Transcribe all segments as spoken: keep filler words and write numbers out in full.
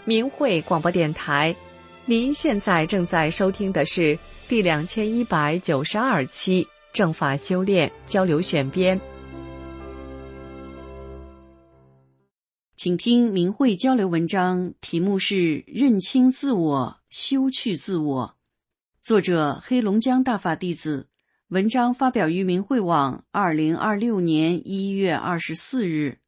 明慧广播电台，您现在正在收听的是第两千一百九十二期正法修炼交流选编。 请听明慧交流文章，题目是认清自我，修去自我，作者黑龙江大法弟子，文章发表于明慧网二零二六年一月二十四日。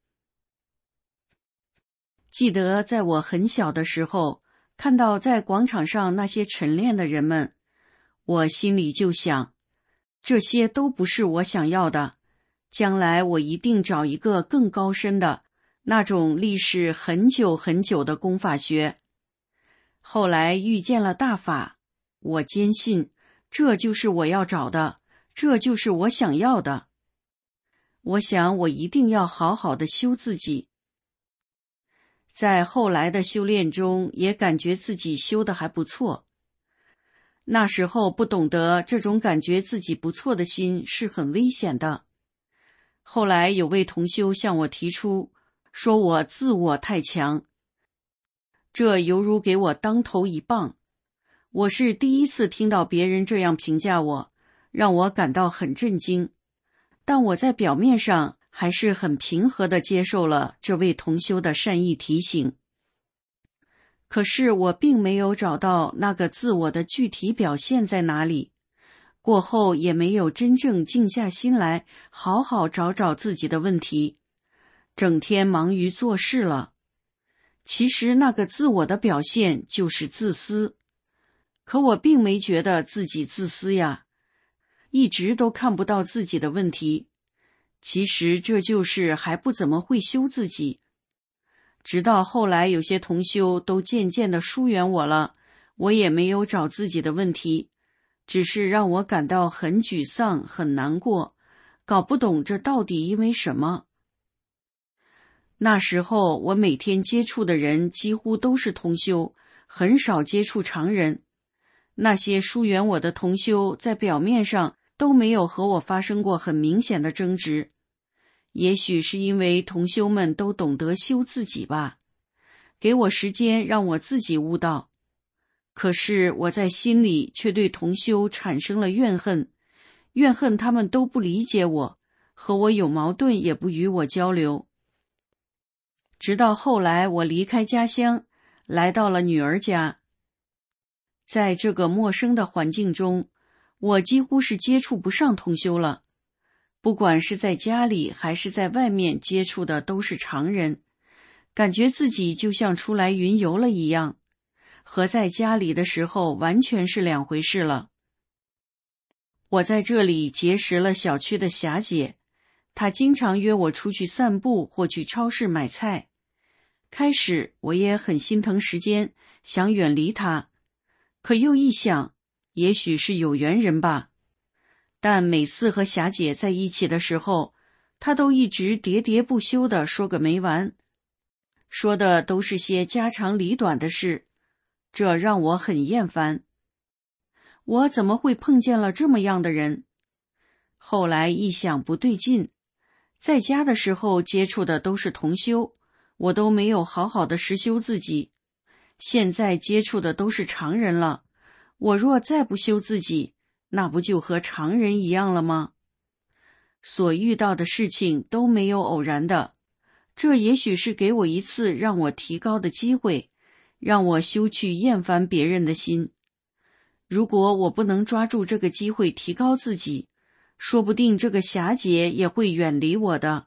记得在我很小的时候，看到在广场上那些晨练的人们，我心里就想，这些都不是我想要的，将来我一定找一个更高深的那种历史很久很久的功法学。后来遇见了大法，我坚信这就是我要找的，这就是我想要的。我想我一定要好好的修自己。在后来的修炼中，也感觉自己修得还不错。那时候不懂得这种感觉自己不错的心是很危险的。后来有位同修向我提出，说我自我太强，这犹如给我当头一棒。我是第一次听到别人这样评价我，让我感到很震惊。但我在表面上还是很平和地接受了这位同修的善意提醒。可是我并没有找到那个自我的具体表现在哪里，过后也没有真正静下心来好好找找自己的问题，整天忙于做事了。其实那个自我的表现就是自私，可我并没觉得自己自私呀，一直都看不到自己的问题。其实这就是还不怎么会修自己。直到后来有些同修都渐渐地疏远我了，我也没有找自己的问题，只是让我感到很沮丧很难过，搞不懂这到底因为什么。那时候我每天接触的人几乎都是同修，很少接触常人。那些疏远我的同修在表面上都没有和我发生过很明显的争执，也许是因为同修们都懂得修自己吧，给我时间让我自己悟道。可是我在心里却对同修产生了怨恨，怨恨他们都不理解我，和我有矛盾也不与我交流。直到后来我离开家乡，来到了女儿家，在这个陌生的环境中，我几乎是接触不上同修了。不管是在家里还是在外面接触的都是常人，感觉自己就像出来云游了一样，和在家里的时候完全是两回事了。我在这里结识了小区的霞姐，她经常约我出去散步或去超市买菜。开始我也很心疼时间，想远离她，可又一想，也许是有缘人吧。但每次和霞姐在一起的时候，她都一直喋喋不休地说个没完，说的都是些家长里短的事，这让我很厌烦。我怎么会碰见了这么样的人？后来一想不对劲，在家的时候接触的都是同修，我都没有好好的实修自己，现在接触的都是常人了，我若再不修自己，那不就和常人一样了吗？所遇到的事情都没有偶然的，这也许是给我一次让我提高的机会，让我修去厌烦别人的心。如果我不能抓住这个机会提高自己，说不定这个霞姐也会远离我的。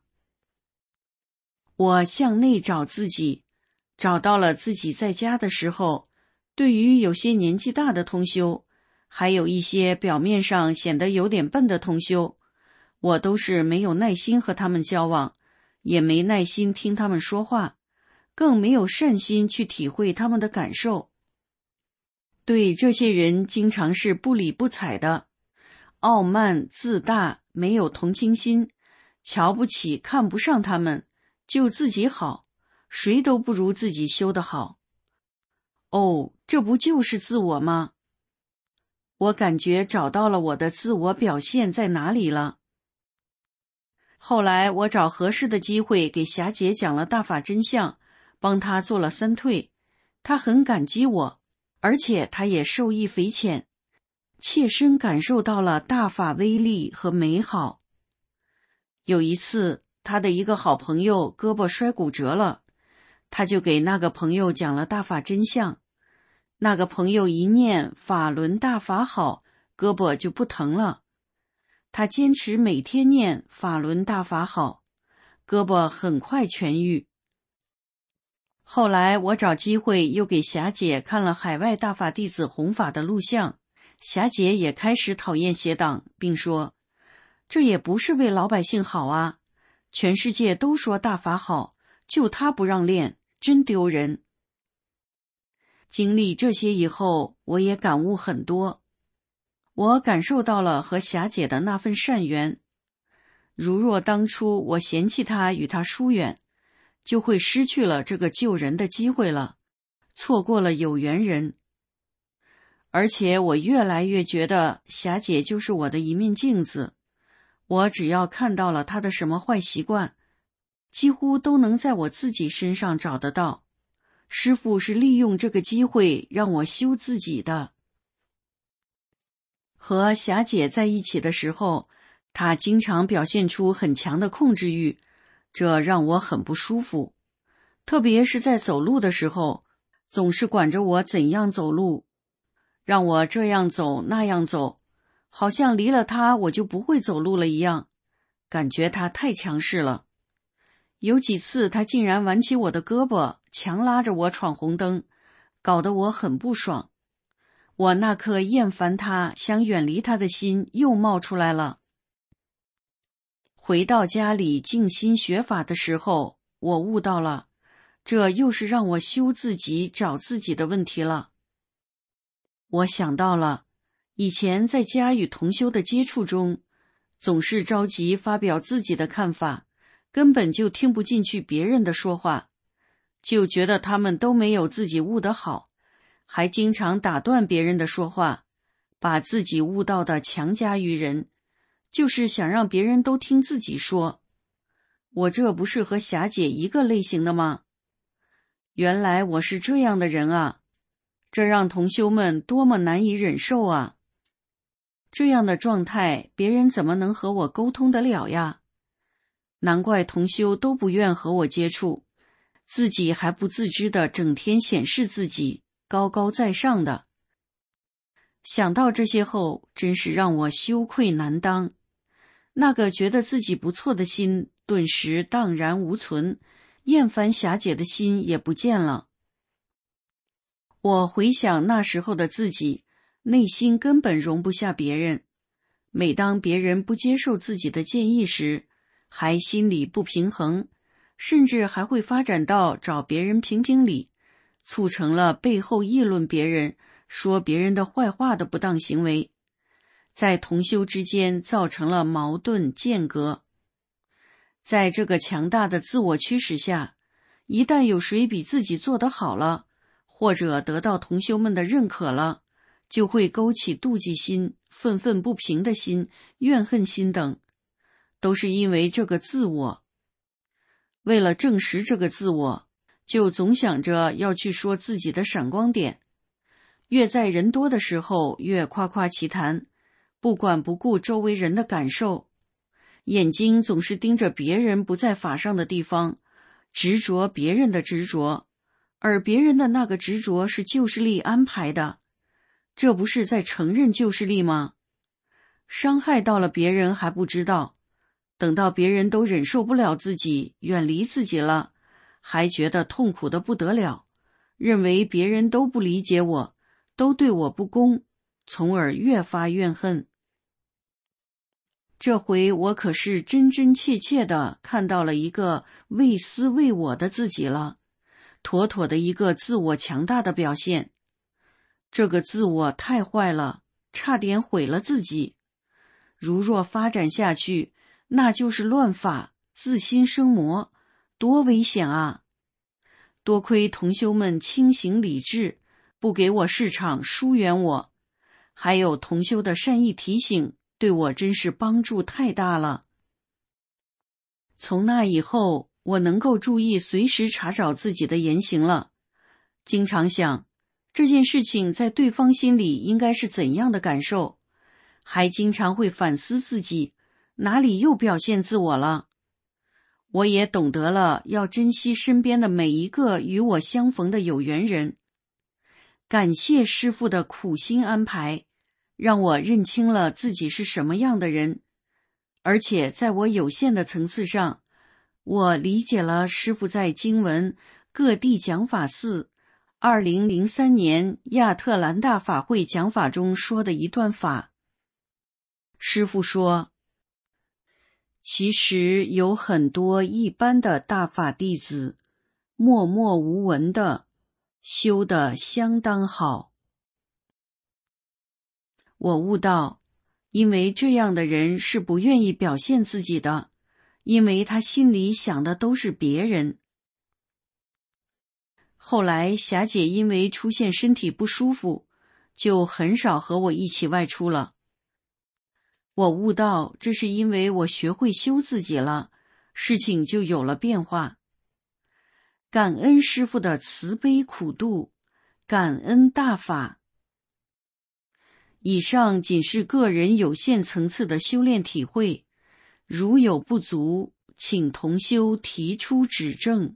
我向内找自己，找到了自己在家的时候，对于有些年纪大的同修，还有一些表面上显得有点笨的同修，我都是没有耐心和他们交往，也没耐心听他们说话，更没有善心去体会他们的感受。对这些人经常是不理不睬的，傲慢自大，没有同情心，瞧不起看不上他们，就自己好，谁都不如自己修得好。哦，这不就是自我吗？我感觉找到了我的自我表现在哪里了。后来我找合适的机会给霞姐讲了大法真相，帮她做了三退， 他很感激我，而且他也受益匪浅，切身感受到了大法威力和美好。有一次，他的一个好朋友胳膊摔骨折了，他就给那个朋友讲了大法真相。那个朋友一念法轮大法好，胳膊就不疼了。他坚持每天念法轮大法好，胳膊很快痊愈。后来我找机会又给霞姐看了海外大法弟子弘法的录像，霞姐也开始讨厌邪党，并说这也不是为老百姓好啊，全世界都说大法好，就他不让练，真丢人。经历这些以后，我也感悟很多，我感受到了和霞姐的那份善缘。如若当初我嫌弃她与她疏远，就会失去了这个救人的机会了，错过了有缘人。而且我越来越觉得霞姐就是我的一面镜子，我只要看到了她的什么坏习惯，几乎都能在我自己身上找得到。师父是利用这个机会让我修自己的。和霞姐在一起的时候，她经常表现出很强的控制欲，这让我很不舒服。特别是在走路的时候，总是管着我怎样走路，让我这样走那样走，好像离了她我就不会走路了一样，感觉她太强势了。有几次她竟然挽起我的胳膊，强拉着我闯红灯，搞得我很不爽。我那颗厌烦她想远离她的心又冒出来了。回到家里静心学法的时候，我悟到了，这又是让我修自己找自己的问题了。我想到了以前在家与同修的接触中，总是着急发表自己的看法，根本就听不进去别人的说话，就觉得他们都没有自己悟得好，还经常打断别人的说话，把自己悟到的强加于人，就是想让别人都听自己说。我这不是和霞姐一个类型的吗？原来我是这样的人啊，这让同修们多么难以忍受啊！这样的状态，别人怎么能和我沟通得了呀？难怪同修都不愿和我接触，自己还不自知的整天显示自己高高在上的。想到这些后，真是让我羞愧难当。那个觉得自己不错的心顿时荡然无存，厌烦霞姐的心也不见了。我回想那时候的自己，内心根本容不下别人。每当别人不接受自己的建议时，还心里不平衡，甚至还会发展到找别人评评理，促成了背后议论别人、说别人的坏话的不当行为，在同修之间造成了矛盾间隔。在这个强大的自我驱使下，一旦有谁比自己做得好了，或者得到同修们的认可了，就会勾起妒忌心、愤愤不平的心、怨恨心等，都是因为这个自我。为了证实这个自我，就总想着要去说自己的闪光点，越在人多的时候越夸夸其谈，不管不顾周围人的感受，眼睛总是盯着别人不在法上的地方，执着别人的执着，而别人的那个执着是旧势力安排的，这不是在承认旧势力吗？伤害到了别人还不知道，等到别人都忍受不了自己，远离自己了，还觉得痛苦的不得了，认为别人都不理解我，都对我不公，从而越发怨恨。这回我可是真真切切地看到了一个为私为我的自己了，妥妥的一个自我强大的表现。这个自我太坏了，差点毁了自己。如若发展下去，那就是乱法，自心生魔，多危险啊！多亏同修们清醒理智，不给我市场，疏远我，还有同修的善意提醒，对我真是帮助太大了。从那以后，我能够注意随时查找自己的言行了， 经常想这件事情在对方心里应该是怎样的感受，还经常会反思自己哪里又表现自我了。我也懂得了要珍惜身边的每一个与我相逢的有缘人。感谢师父的苦心安排，让我认清了自己是什么样的人，而且在我有限的层次上，我理解了师父在经文各地讲法寺二零零三年亚特兰大法会讲法中说的一段法。师父说，其实有很多一般的大法弟子默默无闻的修得相当好。我悟到，因为这样的人是不愿意表现自己的，因为他心里想的都是别人。后来霞姐因为出现身体不舒服，就很少和我一起外出了。我悟到，这是因为我学会修自己了，事情就有了变化。感恩师父的慈悲苦度，感恩大法。以上仅是个人有限层次的修炼体会，如有不足，请同修提出指正。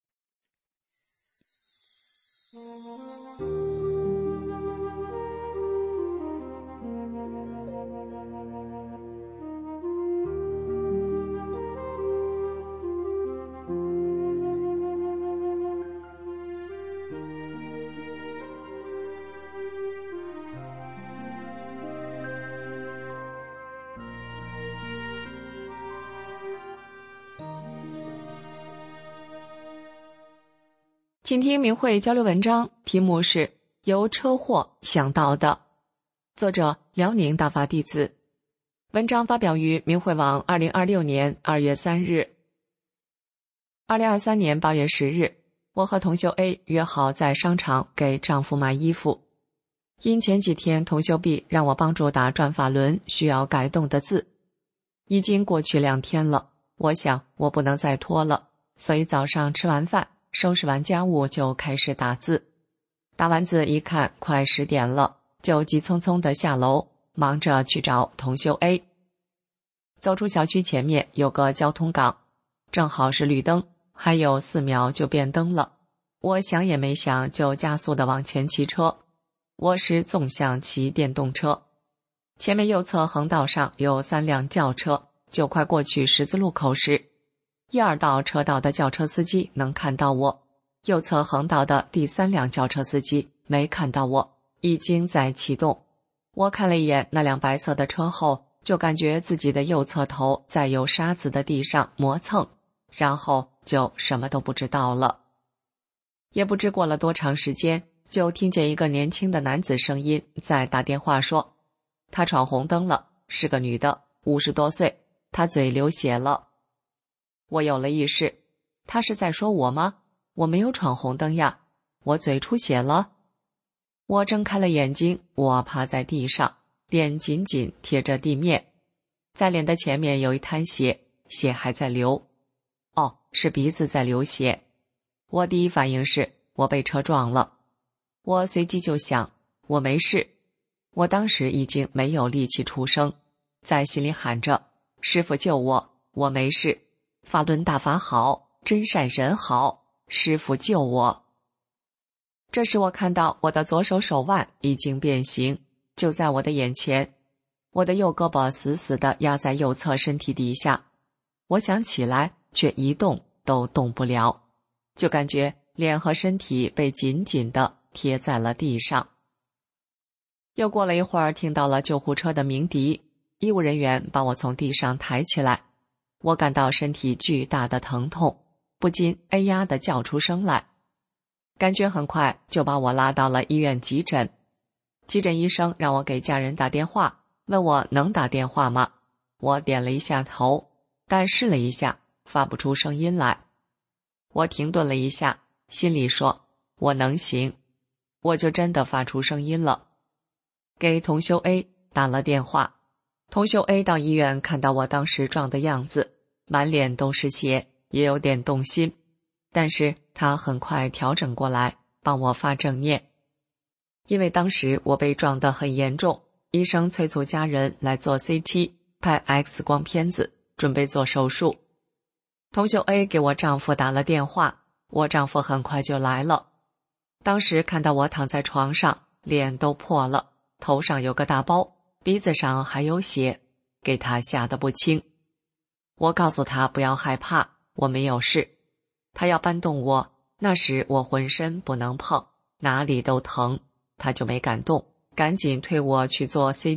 请听明慧交流文章，题目是由车祸想到的，作者辽宁大法弟子。文章发表于明慧网二零二六年二月三日。二零二三年八月十日，我和同修 A 约好在商场给丈夫买衣服。因前几天同修 B 让我帮助打转法轮需要改动的字，已经过去两天了，我想我不能再拖了，所以早上吃完饭收拾完家务就开始打字。打完字一看快十点了，就急匆匆地下楼，忙着去找同修 A。 走出小区前面有个交通岗，正好是绿灯，还有四秒就变灯了。我想也没想就加速地往前骑车。我是纵向骑电动车，前面右侧横道上有三辆轿车，就快过去十字路口时，一二道车道的轿车司机能看到我，右侧横道的第三辆轿车司机没看到我，已经在启动。我看了一眼那辆白色的车后，就感觉自己的右侧头在有沙子的地上磨蹭，然后就什么都不知道了。也不知过了多长时间，就听见一个年轻的男子声音在打电话说，他闯红灯了，是个女的，五十多岁，她嘴流血了。我有了意识，他是在说我吗？我没有闯红灯呀，我嘴出血了。我睁开了眼睛，我趴在地上，脸紧紧贴着地面，在脸的前面有一滩血，血还在流。哦，是鼻子在流血。我第一反应是我被车撞了。我随即就想，我没事。我当时已经没有力气出声，在心里喊着，师父救我，我没事，法轮大法好，真善人好，师父救我。这时我看到我的左手手腕已经变形，就在我的眼前，我的右胳膊死死地压在右侧身体底下，我想起来却一动都动不了，就感觉脸和身体被紧紧地贴在了地上。又过了一会儿，听到了救护车的鸣笛，医务人员把我从地上抬起来，我感到身体巨大的疼痛，不禁哎呀地叫出声来。感觉很快就把我拉到了医院急诊。急诊医生让我给家人打电话，问我能打电话吗？我点了一下头，但试了一下，发不出声音来。我停顿了一下，心里说，我能行。我就真的发出声音了，给同修 A 打了电话。同修 A 到医院看到我当时撞的样子，满脸都是血，也有点动心，但是他很快调整过来， 帮我发正念。因为当时我被撞得很严重，医生催促家人来做 C T 拍 X 光片子，准备做手术。同修 A 给我丈夫打了电话，我丈夫很快就来了。当时看到我躺在床上，脸都破了，头上有个大包，鼻子上还有血，给他吓得不轻。我告诉他不要害怕，我没有事。他要搬动我，那时我浑身不能碰，哪里都疼，他就没敢动，赶紧推我去做 C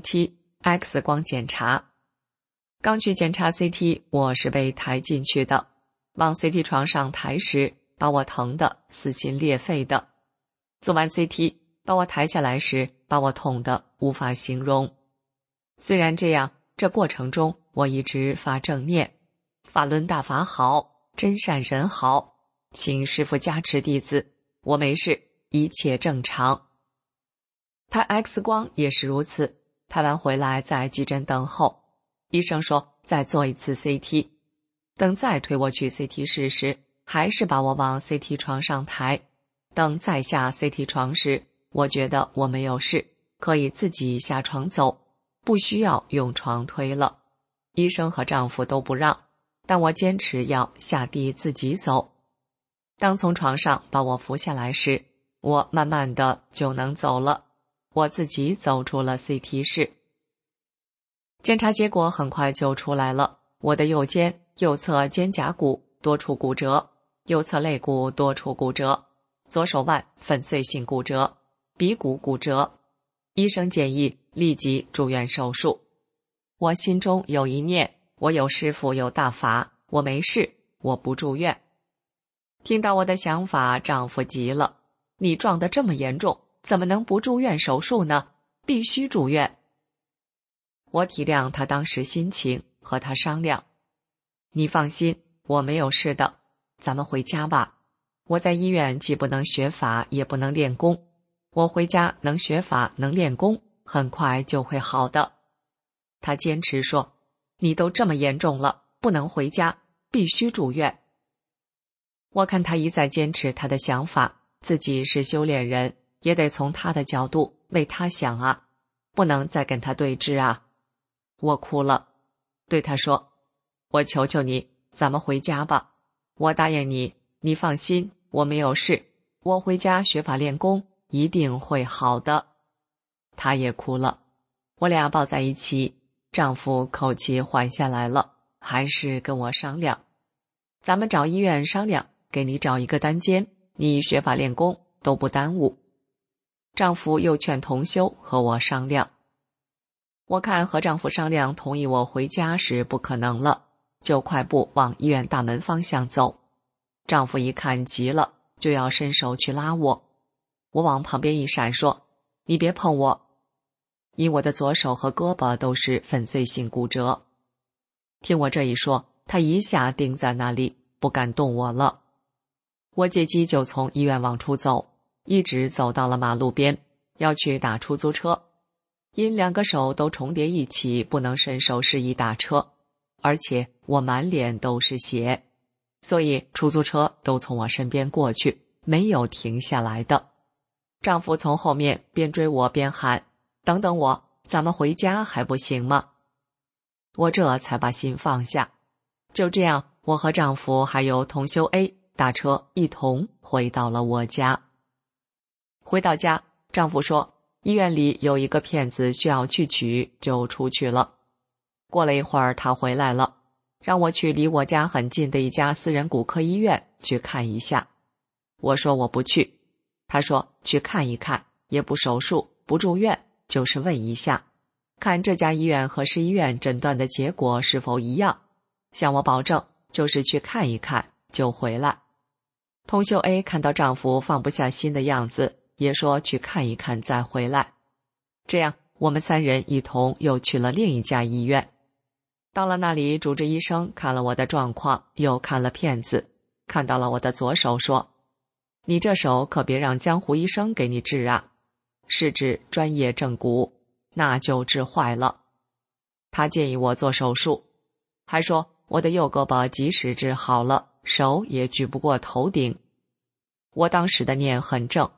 T、X 光检查。刚去检查 C T， 我是被抬进去的，往 C T 床上抬时，把我疼得撕心裂肺的。做完 C T， 把我抬下来时，把我痛得无法形容。虽然这样，这过程中我一直发正念，法轮大法好，真善人好，请师父加持弟子，我没事，一切正常。拍 X 光也是如此，拍完回来在急诊等候，医生说再做一次 C T， 等再推我去 C T 室时，还是把我往 C T 床上抬。等再下 C T 床时，我觉得我没有事，可以自己下床走，不需要用床推了。医生和丈夫都不让，但我坚持要下地自己走。当从床上把我扶下来时，我慢慢的就能走了，我自己走出了 C T 室。检查结果很快就出来了，我的右肩、右侧肩胛骨多处骨折，右侧肋骨多处骨折，左手腕粉碎性骨折，鼻骨骨折。医生建议立即住院手术。我心中有一念，我有师父有大法，我没事，我不住院。听到我的想法，丈夫急了，你撞得这么严重，怎么能不住院手术呢？必须住院。我体谅他当时心情，和他商量，你放心，我没有事的，咱们回家吧。我在医院既不能学法，也不能练功，我回家能学法，能练功，很快就会好的。他坚持说，你都这么严重了，不能回家，必须住院。我看他一再坚持他的想法，自己是修炼人，也得从他的角度为他想啊，不能再跟他对峙啊。我哭了，对他说，我求求你，咱们回家吧，我答应你，你放心，我没有事，我回家学法练功，一定会好的。他也哭了，我俩抱在一起，丈夫口气缓下来了，还是跟我商量，咱们找医院商量，给你找一个单间，你学法练功都不耽误。丈夫又劝同修和我商量，我看和丈夫商量同意我回家是不可能了，就快步往医院大门方向走。丈夫一看急了，就要伸手去拉我，我往旁边一闪说，你别碰我，因我的左手和胳膊都是粉碎性骨折。听我这一说，他一下定在那里，不敢动我了。我借机就从医院往出走，一直走到了马路边，要去打出租车。因两个手都重叠一起，不能伸手示意打车，而且我满脸都是血，所以出租车都从我身边过去，没有停下来的。丈夫从后面边追我边喊，等等我，咱们回家还不行吗？我这才把心放下。就这样，我和丈夫还有同修 A 打车一同回到了我家。回到家，丈夫说医院里有一个骗子需要去取，就出去了。过了一会儿他回来了，让我去离我家很近的一家私人骨科医院去看一下。我说我不去，他说去看一看，也不手术，不住院，就是问一下，看这家医院和市医院诊断的结果是否一样，向我保证就是去看一看就回来。同修 A 看到丈夫放不下心的样子，也说去看一看再回来。这样我们三人一同又去了另一家医院。到了那里，主治医生看了我的状况，又看了片子，看到了我的左手，说，你这手可别让江湖医生给你治啊，是治专业正骨，那就治坏了。他建议我做手术，还说我的右胳膊即使治好了，手也举不过头顶。我当时的念很正，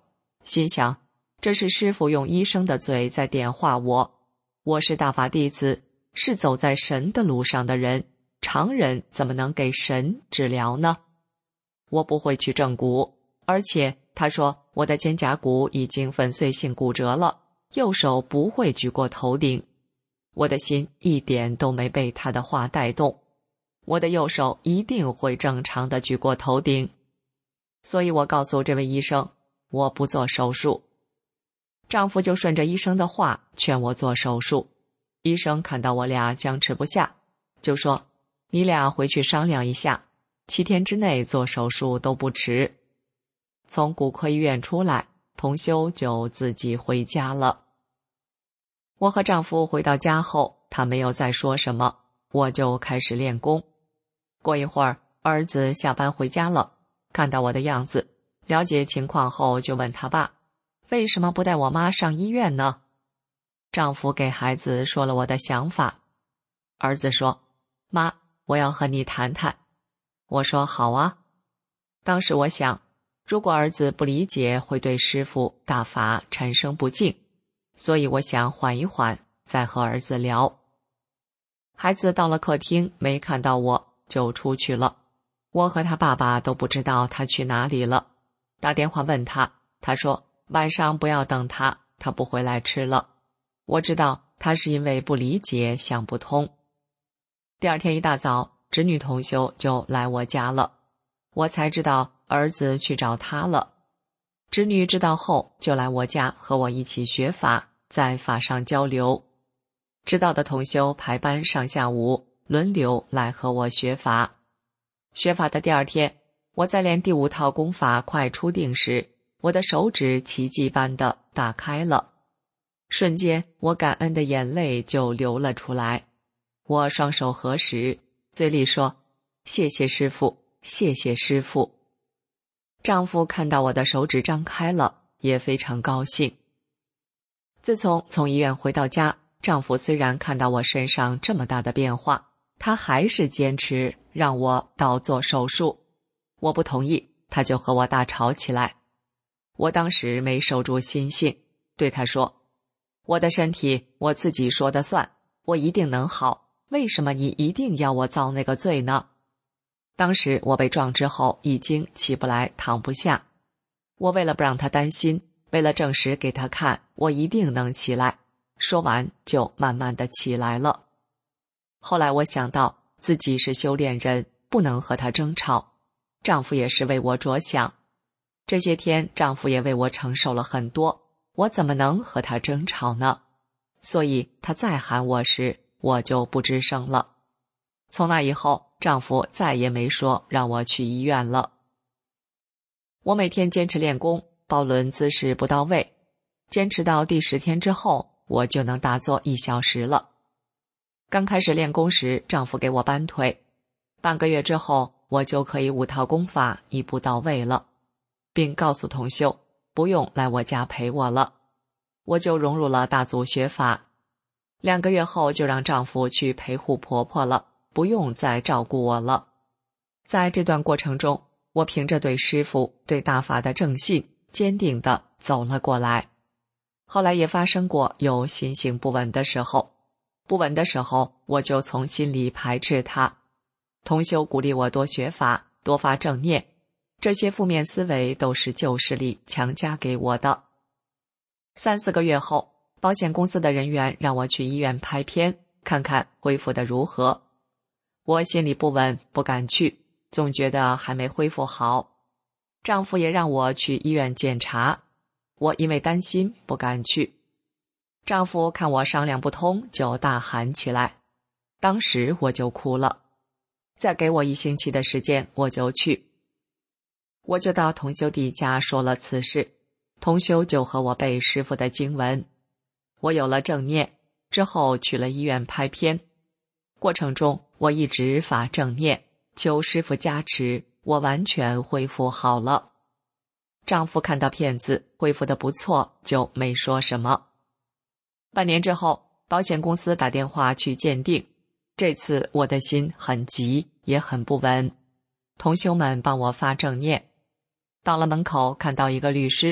心想这是师父用医生的嘴在点化我，我是大法弟子，是走在神的路上的人，常人怎么能给神治疗呢？我不会去正骨，而且他说我的肩胛骨已经粉碎性骨折了，右手不会举过头顶。我的心一点都没被他的话带动，我的右手一定会正常的举过头顶。所以我告诉这位医生，我不做手术。丈夫就顺着医生的话劝我做手术。医生看到我俩僵持不下，就说你俩回去商量一下，七天之内做手术都不迟。从骨科医院出来，同修就自己回家了。我和丈夫回到家后，他没有再说什么，我就开始练功。过一会儿，儿子下班回家了，看到我的样子，了解情况后就问他爸，为什么不带我妈上医院呢？丈夫给孩子说了我的想法。儿子说，妈，我要和你谈谈。我说好啊。当时我想，如果儿子不理解，会对师父大法产生不敬，所以我想缓一缓，再和儿子聊。孩子到了客厅，没看到我，就出去了。我和他爸爸都不知道他去哪里了。打电话问他，他说晚上不要等他，他不回来吃了。我知道他是因为不理解，想不通。第二天一大早，侄女同修就来我家了，我才知道儿子去找他了。侄女知道后就来我家和我一起学法，在法上交流。知道的同修排班上下午轮流来和我学法。学法的第二天，我在练第五套功法快出定时，我的手指奇迹般的打开了，瞬间我感恩的眼泪就流了出来。我双手合十，嘴里说谢谢师父，谢谢师父。丈夫看到我的手指张开了，也非常高兴。自从从医院回到家，丈夫虽然看到我身上这么大的变化，他还是坚持让我到做手术。我不同意，他就和我大吵起来。我当时没守住心性，对他说，我的身体我自己说的算，我一定能好，为什么你一定要我遭那个罪呢？当时我被撞之后已经起不来，躺不下。我为了不让他担心，为了证实给他看我一定能起来，说完就慢慢的起来了。后来我想到自己是修炼人，不能和他争吵，丈夫也是为我着想。这些天丈夫也为我承受了很多，我怎么能和他争吵呢？所以他再喊我时，我就不吱声了。从那以后，丈夫再也没说让我去医院了。我每天坚持练功，抱轮姿势不到位，坚持到第十天之后，我就能打坐一小时了。刚开始练功时，丈夫给我搬腿，半个月之后，我就可以五套功法一步到位了，并告诉同修不用来我家陪我了。我就融入了大祖学法，两个月后就让丈夫去陪护婆婆了，不用再照顾我了。在这段过程中，我凭着对师父对大法的正信，坚定地走了过来。后来也发生过有心性不稳的时候，不稳的时候我就从心里排斥它。同修鼓励我多学法，多发正念，这些负面思维都是旧势力强加给我的。三四个月后，保险公司的人员让我去医院拍片，看看恢复的如何。我心里不稳，不敢去，总觉得还没恢复好。丈夫也让我去医院检查，我因为担心不敢去。丈夫看我商量不通，就大喊起来，当时我就哭了。再给我一星期的时间，我就去。我就到同修弟家说了此事，同修就和我背师父的经文。我有了正念，之后去了医院拍片。过程中我一直发正念，求师父加持，我完全恢复好了。丈夫看到片子恢复得不错，就没说什么。半年之后，保险公司打电话去鉴定，这次我的心很急，也很不稳。同修们帮我发正念，到了门口看到一个律师，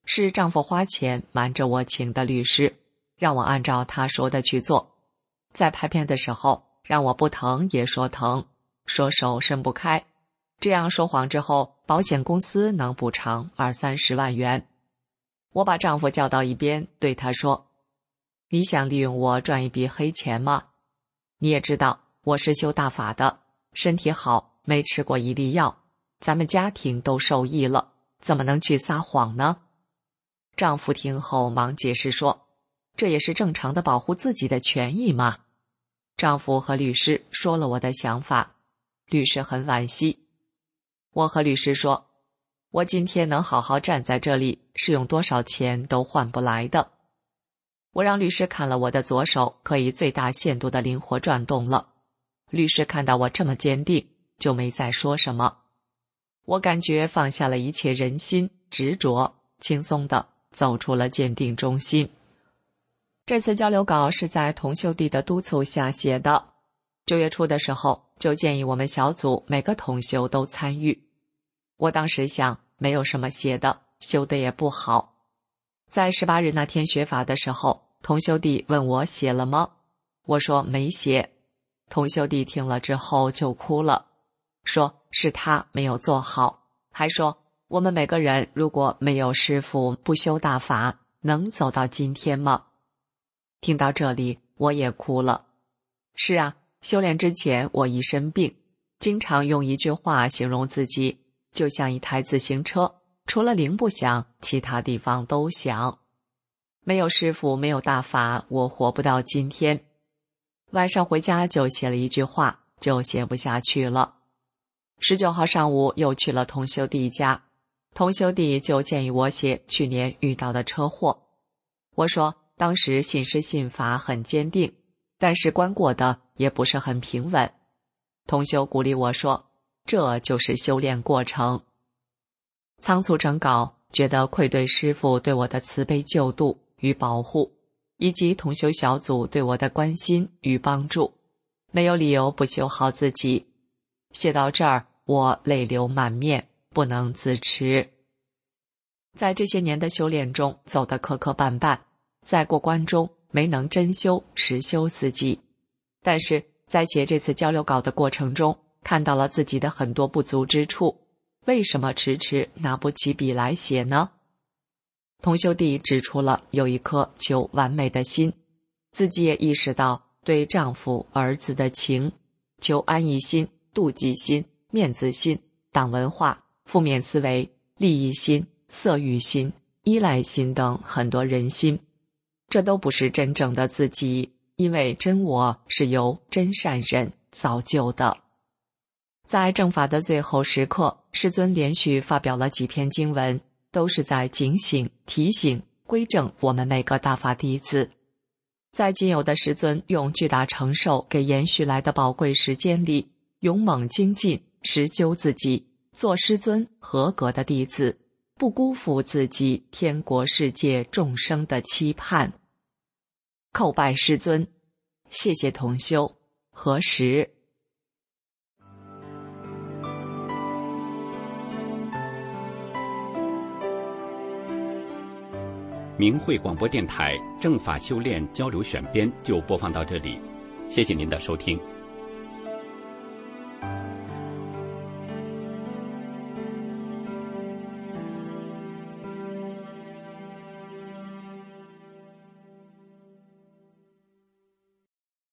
是丈夫花钱瞒着我请的律师，让我按照他说的去做。在拍片的时候，让我不疼也说疼，说手伸不开。这样说谎之后，保险公司能补偿二三十万元。我把丈夫叫到一边，对他说：你想利用我赚一笔黑钱吗？你也知道我是修大法的，身体好，没吃过一粒药，咱们家庭都受益了，怎么能去撒谎呢？丈夫听后忙解释说，这也是正常的保护自己的权益嘛。丈夫和律师说了我的想法，律师很惋惜。我和律师说，我今天能好好站在这里，是用多少钱都换不来的。我让律师看了我的左手，可以最大限度的灵活转动了。律师看到我这么坚定，就没再说什么。我感觉放下了一切人心执着，轻松地走出了鉴定中心。这次交流稿是在童秀娣的督促下写的。九月初的时候，就建议我们小组每个同修都参与。我当时想，没有什么写的，修的也不好。在十八日那天学法的时候，童修娣问我写了吗？我说没写。童修娣听了之后就哭了，说是他没有做好，还说我们每个人如果没有师父不修大法，能走到今天吗？听到这里，我也哭了。是啊，修炼之前我一身病，经常用一句话形容自己，就像一台自行车，除了铃不响，其他地方都响。没有师父，没有大法，我活不到今天。晚上回家就写了一句话，就写不下去了。十九号上午又去了童修娣家，童修娣就建议我写去年遇到的车祸。我说当时信师信法很坚定，但是观过的也不是很平稳。童修鼓励我说，这就是修炼过程。仓促整稿，觉得愧对师父对我的慈悲救度与保护，以及同修小组对我的关心与帮助，没有理由不修好自己。写到这儿，我泪流满面，不能自持。在这些年的修炼中走得磕磕绊绊，在过关中没能真修实修自己，但是在写这次交流稿的过程中，看到了自己的很多不足之处，为什么迟迟拿不起笔来写呢？童修娣指出了有一颗求完美的心，自己也意识到对丈夫儿子的情，求安逸心、妒忌心、面子心、党文化、负面思维、利益心、色欲心、依赖心等很多人心，这都不是真正的自己，因为真我是由真善忍造就的。在正法的最后时刻，师尊连续发表了几篇经文，都是在警醒、提醒、规正我们每个大法弟子。在仅有的师尊用巨大承受给延续来的宝贵时间里，勇猛精进，实修自己，做师尊合格的弟子，不辜负自己天国世界众生的期盼。叩拜师尊，谢谢同修，何时？ 明慧广播电台正法修炼交流选编就播放到这里，谢谢您的收听。